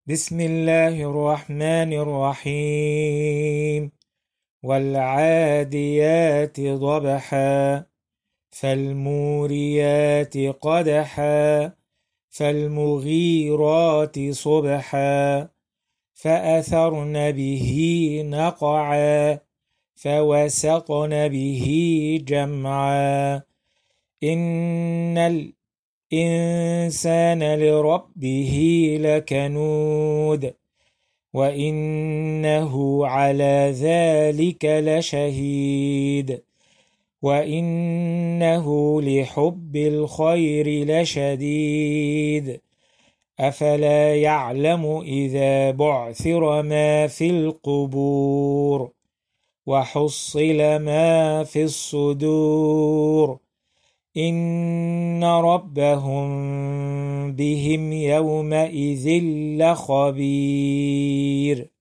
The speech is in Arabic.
بسم الله الرحمن الرحيم. والعاديات ضبحا فالموريات قدحا فالمغيرات صبحا فأثرن به نقعا فوسطن به جمعا إن الإنسان لربه لكنود وإنه على ذلك لشهيد وإنه لحب الخير لشديد أفلا يعلم إذا بعثر ما في القبور وحصل ما في الصدور إن ربهم بهم يومئذ لخبير.